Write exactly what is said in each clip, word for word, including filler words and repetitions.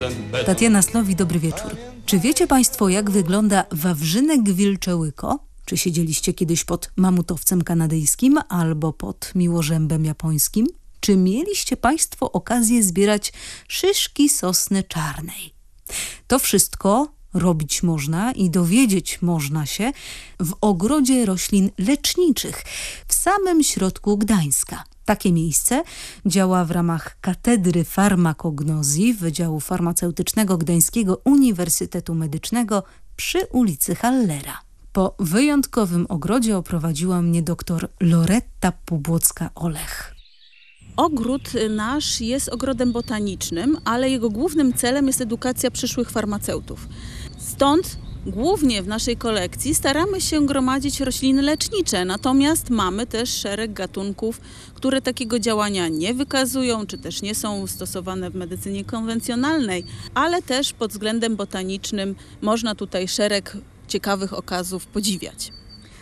Tatiana Slowi, dobry wieczór. Czy wiecie Państwo, jak wygląda wawrzynek wilczełyko? Czy siedzieliście kiedyś pod mamutowcem kanadyjskim albo pod miłożębem japońskim? Czy mieliście Państwo okazję zbierać szyszki sosny czarnej? To wszystko robić można i dowiedzieć można się w ogrodzie roślin leczniczych w samym środku Gdańska. Takie miejsce działa w ramach Katedry Farmakognozji Wydziału Farmaceutycznego Gdańskiego Uniwersytetu Medycznego przy ulicy Hallera. Po wyjątkowym ogrodzie oprowadziła mnie dr Loretta Pubłocka-Olech. Ogród nasz jest ogrodem botanicznym, ale jego głównym celem jest edukacja przyszłych farmaceutów. Stąd głównie w naszej kolekcji staramy się gromadzić rośliny lecznicze, natomiast mamy też szereg gatunków, które takiego działania nie wykazują, czy też nie są stosowane w medycynie konwencjonalnej, ale też pod względem botanicznym można tutaj szereg ciekawych okazów podziwiać.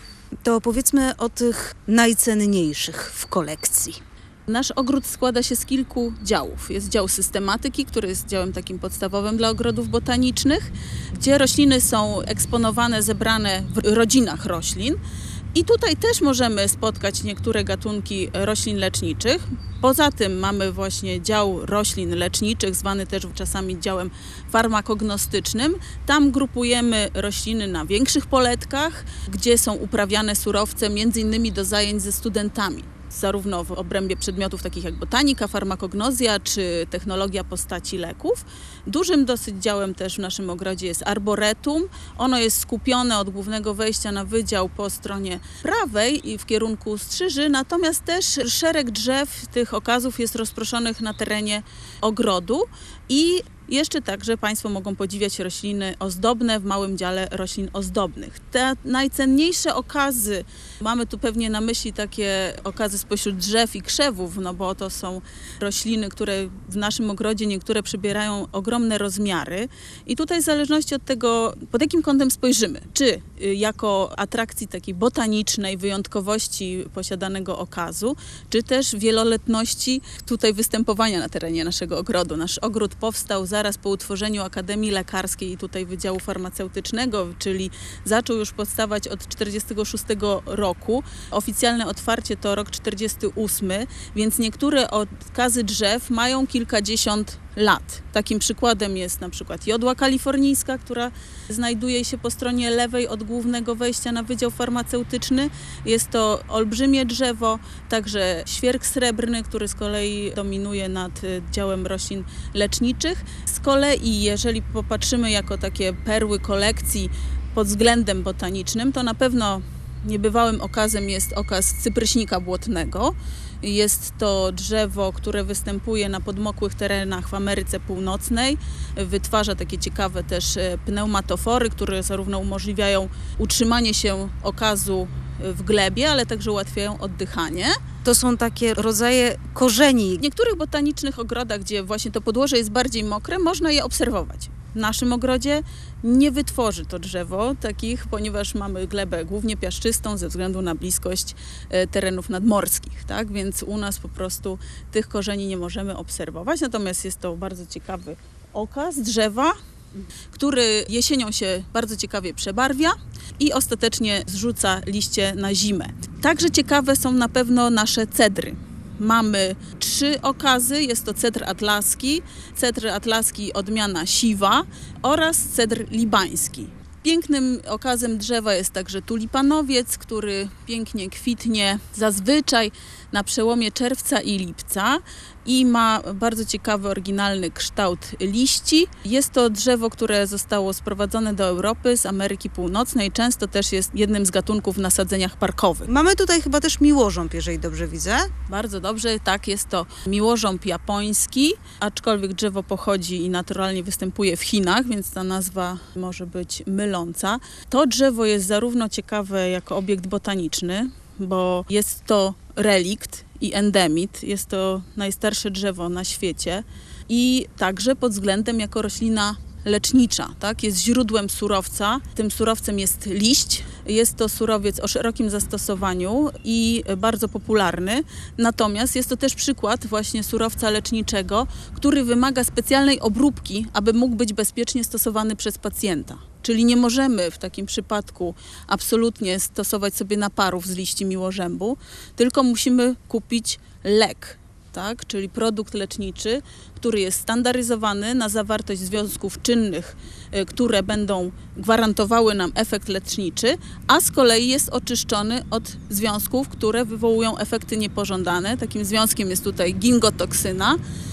To opowiedzmy o tych najcenniejszych w kolekcji. Nasz ogród składa się z kilku działów. Jest dział systematyki, który jest działem takim podstawowym dla ogrodów botanicznych, gdzie rośliny są eksponowane, zebrane w rodzinach roślin. I tutaj też możemy spotkać niektóre gatunki roślin leczniczych. Poza tym mamy właśnie dział roślin leczniczych, zwany też czasami działem farmakognostycznym. Tam grupujemy rośliny na większych poletkach, gdzie są uprawiane surowce między innymi do zajęć ze studentami. Zarówno w obrębie przedmiotów takich jak botanika, farmakognozja czy technologia postaci leków. Dużym dosyć działem też w naszym ogrodzie jest arboretum. Ono jest skupione od głównego wejścia na wydział po stronie prawej i w kierunku Strzyży, natomiast też szereg drzew tych okazów jest rozproszonych na terenie ogrodu i jeszcze także Państwo mogą podziwiać rośliny ozdobne w małym dziale roślin ozdobnych. Te najcenniejsze okazy, mamy tu pewnie na myśli takie okazy spośród drzew i krzewów, no bo to są rośliny, które w naszym ogrodzie niektóre przybierają ogromne rozmiary i tutaj w zależności od tego, pod jakim kątem spojrzymy, czy jako atrakcji takiej botanicznej, wyjątkowości posiadanego okazu, czy też wieloletności tutaj występowania na terenie naszego ogrodu. Nasz ogród powstał zaraz po utworzeniu Akademii Lekarskiej i tutaj Wydziału Farmaceutycznego, czyli zaczął już powstawać od czterdziestego szóstego roku. Oficjalne otwarcie to rok czterdziesty ósmy, więc niektóre okazy drzew mają kilkadziesiąt lat. Takim przykładem jest na przykład jodła kalifornijska, która znajduje się po stronie lewej od głównego wejścia na Wydział Farmaceutyczny. Jest to olbrzymie drzewo, także świerk srebrny, który z kolei dominuje nad działem roślin leczniczych. Z kolei, jeżeli popatrzymy jako takie perły kolekcji pod względem botanicznym, to na pewno niebywałym okazem jest okaz cypryśnika błotnego. Jest to drzewo, które występuje na podmokłych terenach w Ameryce Północnej. Wytwarza takie ciekawe też pneumatofory, które zarówno umożliwiają utrzymanie się okazu w glebie, ale także ułatwiają oddychanie. To są takie rodzaje korzeni. W niektórych botanicznych ogrodach, gdzie właśnie to podłoże jest bardziej mokre, można je obserwować. W naszym ogrodzie nie wytworzy to drzewo takich, ponieważ mamy glebę głównie piaszczystą ze względu na bliskość terenów nadmorskich, tak? Więc u nas po prostu tych korzeni nie możemy obserwować, natomiast jest to bardzo ciekawy okaz drzewa, który jesienią się bardzo ciekawie przebarwia i ostatecznie zrzuca liście na zimę. Także ciekawe są na pewno nasze cedry. Mamy trzy okazy, jest to cedr atlaski, cedr atlaski odmiana siwa oraz cedr libański. Pięknym okazem drzewa jest także tulipanowiec, który pięknie kwitnie zazwyczaj na przełomie czerwca i lipca i ma bardzo ciekawy, oryginalny kształt liści. Jest to drzewo, które zostało sprowadzone do Europy z Ameryki Północnej. Często też jest jednym z gatunków w nasadzeniach parkowych. Mamy tutaj chyba też miłożąb, jeżeli dobrze widzę. Bardzo dobrze, tak, jest to miłożąb japoński, aczkolwiek drzewo pochodzi i naturalnie występuje w Chinach, więc ta nazwa może być myląca. To drzewo jest zarówno ciekawe jako obiekt botaniczny, bo jest to relikt i endemit. Jest to najstarsze drzewo na świecie i także pod względem jako roślina lecznicza, tak? Jest źródłem surowca. Tym surowcem jest liść. Jest to surowiec o szerokim zastosowaniu i bardzo popularny. Natomiast jest to też przykład właśnie surowca leczniczego, który wymaga specjalnej obróbki, aby mógł być bezpiecznie stosowany przez pacjenta. Czyli nie możemy w takim przypadku absolutnie stosować sobie naparów z liści miłożębu, tylko musimy kupić lek, tak? Czyli produkt leczniczy, który jest standaryzowany na zawartość związków czynnych, które będą gwarantowały nam efekt leczniczy, a z kolei jest oczyszczony od związków, które wywołują efekty niepożądane. Takim związkiem jest tutaj gingotoksyna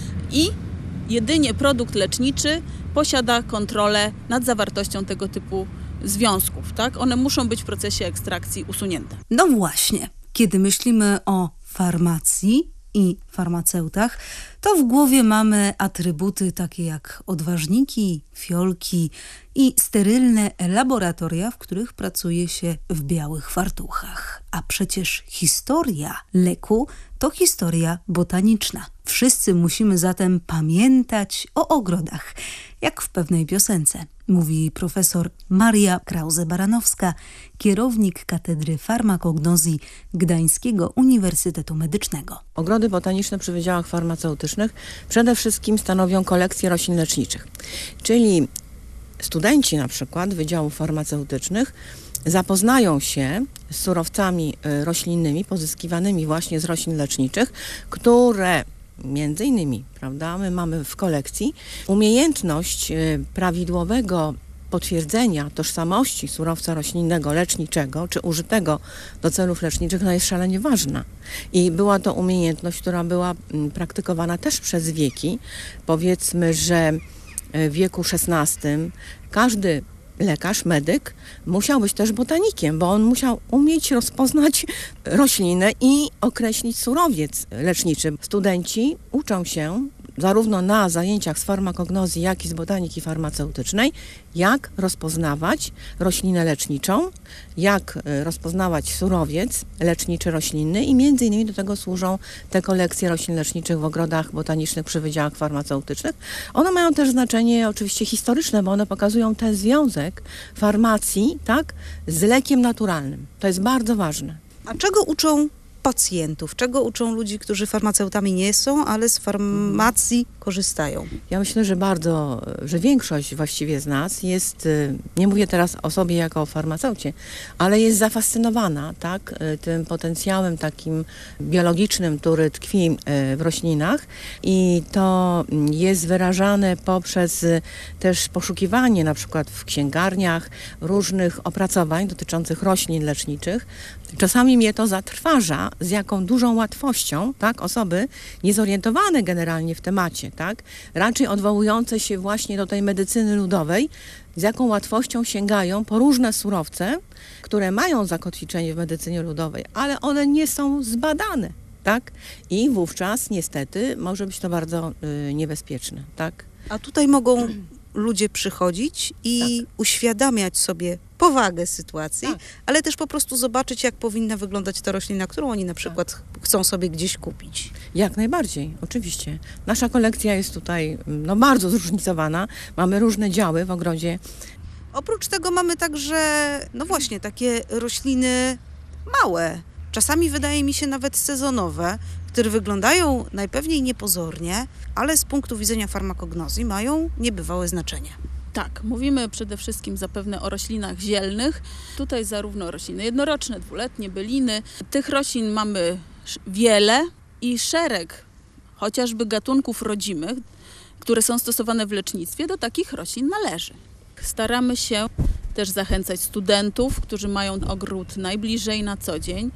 i jedynie produkt leczniczy posiada kontrolę nad zawartością tego typu związków, tak? One muszą być w procesie ekstrakcji usunięte. No właśnie, kiedy myślimy o farmacji i farmaceutach, to w głowie mamy atrybuty takie jak odważniki, fiolki i sterylne laboratoria, w których pracuje się w białych fartuchach. A przecież historia leku to historia botaniczna. Wszyscy musimy zatem pamiętać o ogrodach, jak w pewnej piosence, mówi profesor Maria Krause-Baranowska, kierownik Katedry Farmakognozji Gdańskiego Uniwersytetu Medycznego. Ogrody botaniczne przy wydziałach farmaceutycznych przede wszystkim stanowią kolekcje roślin leczniczych, czyli studenci na przykład wydziałów farmaceutycznych zapoznają się z surowcami roślinnymi pozyskiwanymi właśnie z roślin leczniczych, które między innymi, prawda, my mamy w kolekcji umiejętność prawidłowego potwierdzenia tożsamości surowca roślinnego, leczniczego, czy użytego do celów leczniczych, no jest szalenie ważna. I była to umiejętność, która była praktykowana też przez wieki. Powiedzmy, że w wieku szesnastym każdy lekarz, medyk musiał być też botanikiem, bo on musiał umieć rozpoznać roślinę i określić surowiec leczniczy. Studenci uczą się zarówno na zajęciach z farmakognozji, jak i z botaniki farmaceutycznej, jak rozpoznawać roślinę leczniczą, jak rozpoznawać surowiec leczniczy roślinny i między innymi do tego służą te kolekcje roślin leczniczych w ogrodach botanicznych przy wydziałach farmaceutycznych. One mają też znaczenie oczywiście historyczne, bo one pokazują ten związek farmacji, tak, z lekiem naturalnym. To jest bardzo ważne. A czego uczą pacjentów? Czego uczą ludzi, którzy farmaceutami nie są, ale z farmacji korzystają? Ja myślę, że bardzo, że większość właściwie z nas jest, nie mówię teraz o sobie jako o farmaceucie, ale jest zafascynowana, tak, tym potencjałem takim biologicznym, który tkwi w roślinach i to jest wyrażane poprzez też poszukiwanie na przykład w księgarniach różnych opracowań dotyczących roślin leczniczych. Czasami mnie to zatrważa, z jaką dużą łatwością, tak, osoby niezorientowane generalnie w temacie, tak, raczej odwołujące się właśnie do tej medycyny ludowej, z jaką łatwością sięgają po różne surowce, które mają zakotwiczenie w medycynie ludowej, ale one nie są zbadane, tak, i wówczas niestety może być to bardzo y, niebezpieczne, tak. A tutaj mogą ludzie przychodzić i tak. uświadamiać sobie powagę sytuacji, tak. ale też po prostu zobaczyć, jak powinna wyglądać ta roślina, którą oni na przykład tak. chcą sobie gdzieś kupić. Jak najbardziej, oczywiście. Nasza kolekcja jest tutaj no, bardzo zróżnicowana. Mamy różne działy w ogrodzie. Oprócz tego mamy także, no właśnie, takie rośliny małe. Czasami wydaje mi się nawet sezonowe, które wyglądają najpewniej niepozornie, ale z punktu widzenia farmakognozji mają niebywałe znaczenie. Tak, mówimy przede wszystkim zapewne o roślinach zielnych. Tutaj zarówno rośliny jednoroczne, dwuletnie, byliny. Tych roślin mamy wiele i szereg chociażby gatunków rodzimych, które są stosowane w lecznictwie, do takich roślin należy. Staramy się też zachęcać studentów, którzy mają ogród najbliżej na co dzień,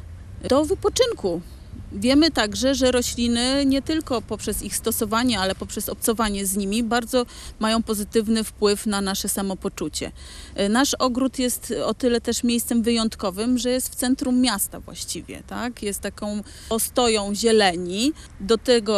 do wypoczynku. Wiemy także, że rośliny nie tylko poprzez ich stosowanie, ale poprzez obcowanie z nimi bardzo mają pozytywny wpływ na nasze samopoczucie. Nasz ogród jest o tyle też miejscem wyjątkowym, że jest w centrum miasta właściwie, tak? Jest taką ostoją zieleni. Do tego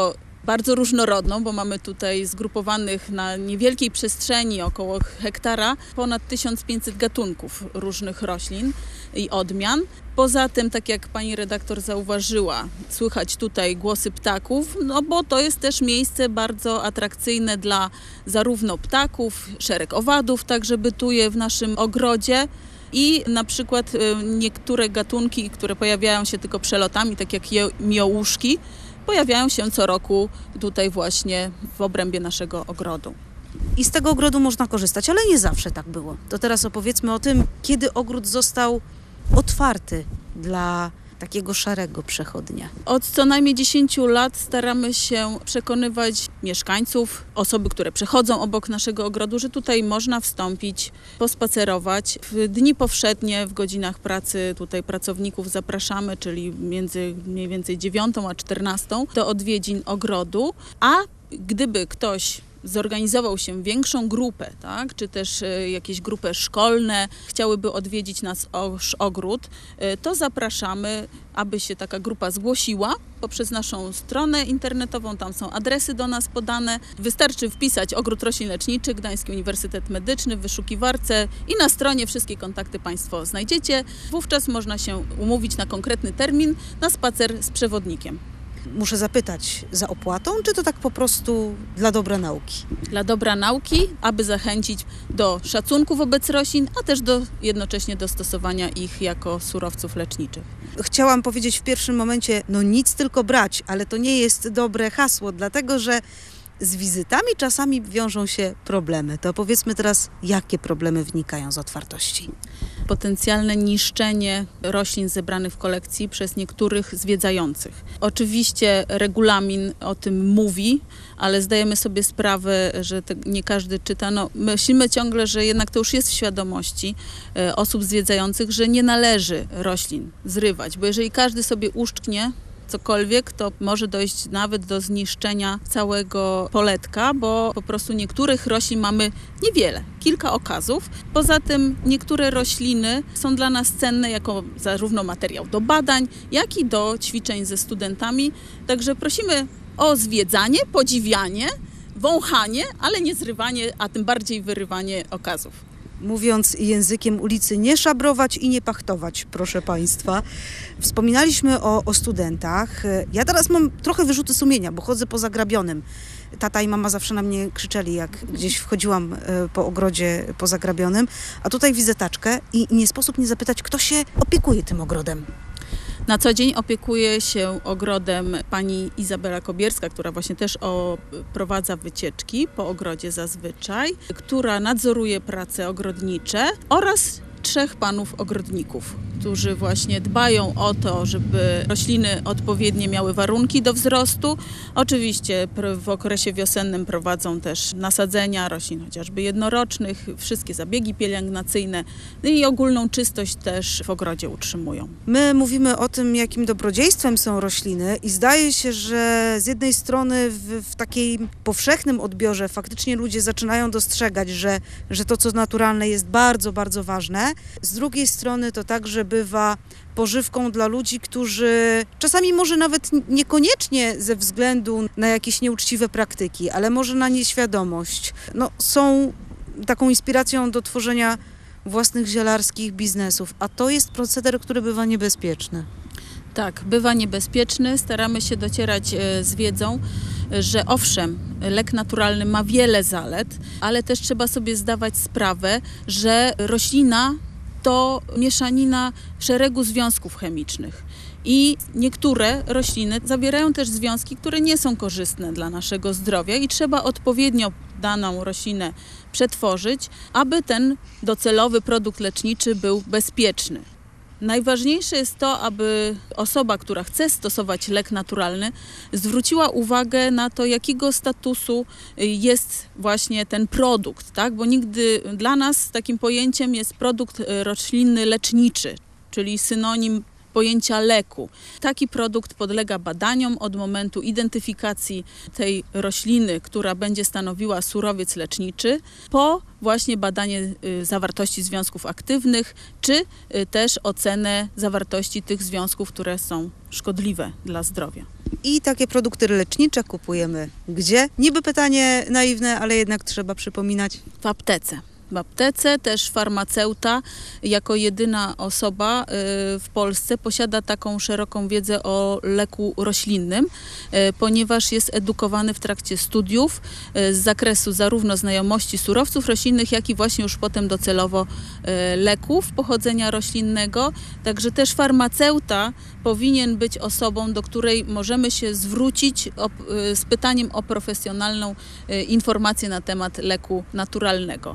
bardzo różnorodną, bo mamy tutaj zgrupowanych na niewielkiej przestrzeni, około hektara, ponad tysiąc pięćset gatunków różnych roślin i odmian. Poza tym, tak jak pani redaktor zauważyła, słychać tutaj głosy ptaków, no bo to jest też miejsce bardzo atrakcyjne dla zarówno ptaków, szereg owadów także bytuje w naszym ogrodzie. I na przykład niektóre gatunki, które pojawiają się tylko przelotami, tak jak miołuszki, pojawiają się co roku tutaj właśnie w obrębie naszego ogrodu. I z tego ogrodu można korzystać, ale nie zawsze tak było. To teraz opowiedzmy o tym, kiedy ogród został otwarty dla takiego szarego przechodnia. Od co najmniej dziesięciu lat staramy się przekonywać mieszkańców, osoby, które przechodzą obok naszego ogrodu, że tutaj można wstąpić, pospacerować. W dni powszednie, w godzinach pracy tutaj pracowników zapraszamy, czyli między mniej więcej dziewiątą a czternastą do odwiedzin ogrodu, a gdyby ktoś zorganizował się większą grupę, tak, czy też y, jakieś grupy szkolne chciałyby odwiedzić nas nasz ogród, y, to zapraszamy, aby się taka grupa zgłosiła poprzez naszą stronę internetową, tam są adresy do nas podane. Wystarczy wpisać Ogród Roślin Leczniczych, Gdański Uniwersytet Medyczny w wyszukiwarce i na stronie wszystkie kontakty Państwo znajdziecie. Wówczas można się umówić na konkretny termin na spacer z przewodnikiem. Muszę zapytać, za opłatą, czy to tak po prostu dla dobra nauki? Dla dobra nauki, aby zachęcić do szacunku wobec roślin, a też do jednocześnie do stosowania ich jako surowców leczniczych. Chciałam powiedzieć w pierwszym momencie, no nic tylko brać, ale to nie jest dobre hasło, dlatego że z wizytami czasami wiążą się problemy. To powiedzmy teraz, jakie problemy wynikają z otwartości? Potencjalne niszczenie roślin zebranych w kolekcji przez niektórych zwiedzających. Oczywiście regulamin o tym mówi, ale zdajemy sobie sprawę, że te, nie każdy czyta. No, myślimy ciągle, że jednak to już jest w świadomości e, osób zwiedzających, że nie należy roślin zrywać, bo jeżeli każdy sobie uszczknie cokolwiek, to może dojść nawet do zniszczenia całego poletka, bo po prostu niektórych roślin mamy niewiele, kilka okazów. Poza tym niektóre rośliny są dla nas cenne jako zarówno materiał do badań, jak i do ćwiczeń ze studentami. Także prosimy o zwiedzanie, podziwianie, wąchanie, ale nie zrywanie, a tym bardziej wyrywanie okazów. Mówiąc językiem ulicy, nie szabrować i nie pachtować, proszę Państwa. Wspominaliśmy o, o studentach. Ja teraz mam trochę wyrzuty sumienia, bo chodzę po Zagrabionym. Tata i mama zawsze na mnie krzyczeli, jak gdzieś wchodziłam po ogrodzie po Zagrabionym, a tutaj widzę taczkę i nie sposób nie zapytać, kto się opiekuje tym ogrodem. Na co dzień opiekuje się ogrodem pani Izabela Kobierska, która właśnie też o, prowadza wycieczki po ogrodzie zazwyczaj, która nadzoruje prace ogrodnicze oraz trzech panów ogrodników, którzy właśnie dbają o to, żeby rośliny odpowiednie miały warunki do wzrostu. Oczywiście w okresie wiosennym prowadzą też nasadzenia roślin chociażby jednorocznych, wszystkie zabiegi pielęgnacyjne i ogólną czystość też w ogrodzie utrzymują. My mówimy o tym, jakim dobrodziejstwem są rośliny i zdaje się, że z jednej strony w, w takiej powszechnym odbiorze faktycznie ludzie zaczynają dostrzegać, że, że to, co naturalne, jest bardzo, bardzo ważne. Z drugiej strony to także bywa pożywką dla ludzi, którzy czasami może nawet niekoniecznie ze względu na jakieś nieuczciwe praktyki, ale może na nieświadomość, no, są taką inspiracją do tworzenia własnych zielarskich biznesów, a to jest proceder, który bywa niebezpieczny. Tak, bywa niebezpieczny. Staramy się docierać z wiedzą, że owszem, lek naturalny ma wiele zalet, ale też trzeba sobie zdawać sprawę, że roślina to mieszanina szeregu związków chemicznych. I niektóre rośliny zawierają też związki, które nie są korzystne dla naszego zdrowia i trzeba odpowiednio daną roślinę przetworzyć, aby ten docelowy produkt leczniczy był bezpieczny. Najważniejsze jest to, aby osoba, która chce stosować lek naturalny, zwróciła uwagę na to, jakiego statusu jest właśnie ten produkt, tak? Bo nigdy dla nas takim pojęciem jest produkt roślinny leczniczy, czyli synonim pojęcia leku. Taki produkt podlega badaniom od momentu identyfikacji tej rośliny, która będzie stanowiła surowiec leczniczy, po właśnie badanie zawartości związków aktywnych, czy też ocenę zawartości tych związków, które są szkodliwe dla zdrowia. I takie produkty lecznicze kupujemy gdzie? Niby pytanie naiwne, ale jednak trzeba przypominać. W aptece. W aptece też farmaceuta jako jedyna osoba w Polsce posiada taką szeroką wiedzę o leku roślinnym, ponieważ jest edukowany w trakcie studiów z zakresu zarówno znajomości surowców roślinnych, jak i właśnie już potem docelowo leków pochodzenia roślinnego. Także też farmaceuta powinien być osobą, do której możemy się zwrócić o, z pytaniem o profesjonalną informację na temat leku naturalnego.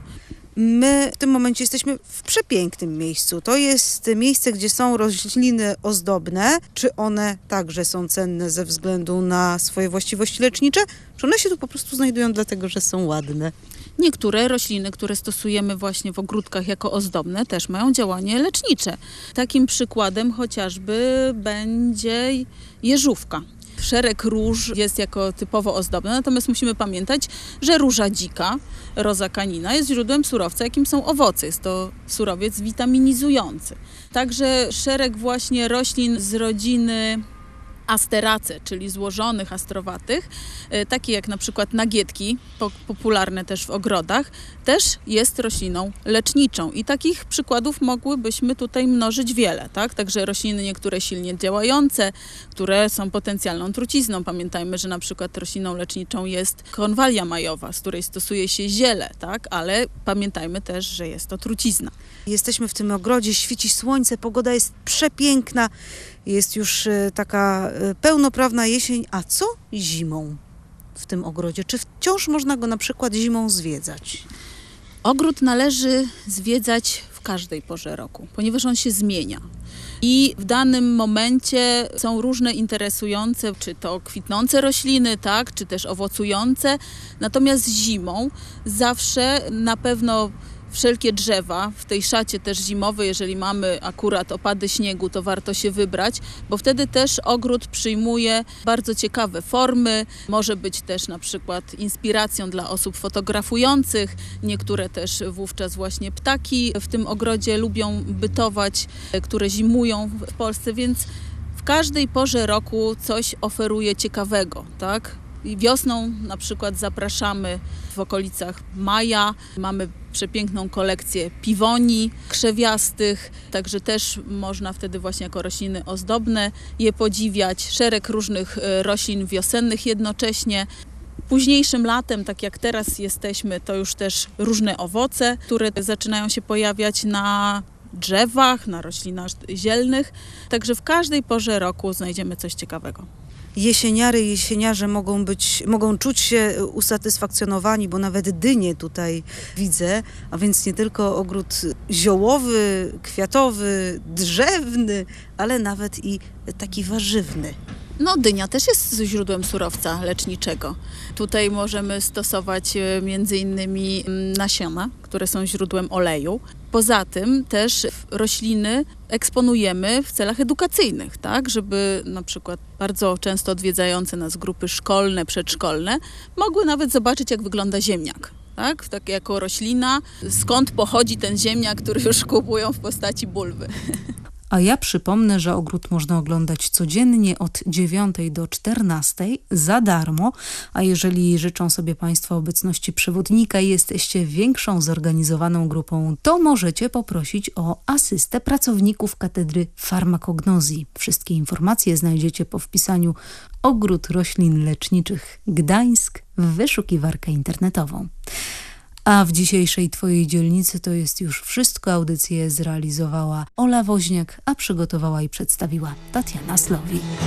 My w tym momencie jesteśmy w przepięknym miejscu. To jest miejsce, gdzie są rośliny ozdobne. Czy one także są cenne ze względu na swoje właściwości lecznicze? Czy one się tu po prostu znajdują dlatego, że są ładne? Niektóre rośliny, które stosujemy właśnie w ogródkach jako ozdobne, też mają działanie lecznicze. Takim przykładem chociażby będzie jeżówka. Szereg róż jest jako typowo ozdobny, natomiast musimy pamiętać, że róża dzika, Rosa canina, jest źródłem surowca, jakim są owoce. Jest to surowiec witaminizujący. Także szereg właśnie roślin z rodziny asterace, czyli złożonych, astrowatych, takie jak na przykład nagietki, popularne też w ogrodach, też jest rośliną leczniczą i takich przykładów mogłybyśmy tutaj mnożyć wiele, tak? Także rośliny niektóre silnie działające, które są potencjalną trucizną. Pamiętajmy, że na przykład rośliną leczniczą jest konwalia majowa, z której stosuje się ziele, tak? Ale pamiętajmy też, że jest to trucizna. Jesteśmy w tym ogrodzie, świeci słońce, pogoda jest przepiękna. Jest już taka pełnoprawna jesień, a co zimą w tym ogrodzie? Czy wciąż można go na przykład zimą zwiedzać? Ogród należy zwiedzać w każdej porze roku, ponieważ on się zmienia. I w danym momencie są różne interesujące, czy to kwitnące rośliny, tak, czy też owocujące. Natomiast zimą zawsze na pewno wszelkie drzewa, w tej szacie też zimowej, jeżeli mamy akurat opady śniegu, to warto się wybrać, bo wtedy też ogród przyjmuje bardzo ciekawe formy. Może być też na przykład inspiracją dla osób fotografujących. Niektóre też wówczas właśnie ptaki w tym ogrodzie lubią bytować, które zimują w Polsce, więc w każdej porze roku coś oferuje ciekawego, tak? Wiosną na przykład zapraszamy w okolicach maja, mamy przepiękną kolekcję piwoni krzewiastych, także też można wtedy właśnie jako rośliny ozdobne je podziwiać, szereg różnych roślin wiosennych jednocześnie. Późniejszym latem, tak jak teraz jesteśmy, to już też różne owoce, które zaczynają się pojawiać na drzewach, na roślinach zielnych, także w każdej porze roku znajdziemy coś ciekawego. Jesieniary i jesieniarze mogą być, mogą czuć się usatysfakcjonowani, bo nawet dynie tutaj widzę, a więc nie tylko ogród ziołowy, kwiatowy, drzewny, ale nawet i taki warzywny. No, dynia też jest źródłem surowca leczniczego. Tutaj możemy stosować między innymi nasiona, które są źródłem oleju. Poza tym też rośliny eksponujemy w celach edukacyjnych, tak, żeby na przykład bardzo często odwiedzające nas grupy szkolne, przedszkolne mogły nawet zobaczyć, jak wygląda ziemniak. Tak, tak jako roślina, skąd pochodzi ten ziemniak, który już kupują w postaci bulwy. A ja przypomnę, że ogród można oglądać codziennie od dziewiątej do czternastej za darmo, a jeżeli życzą sobie Państwo obecności przewodnika i jesteście większą zorganizowaną grupą, to możecie poprosić o asystę pracowników Katedry Farmakognozji. Wszystkie informacje znajdziecie po wpisaniu Ogród Roślin Leczniczych Gdańsk w wyszukiwarkę internetową. A w dzisiejszej Twojej dzielnicy to jest już wszystko. Audycję zrealizowała Ola Woźniak, a przygotowała i przedstawiła Tatiana Slowi.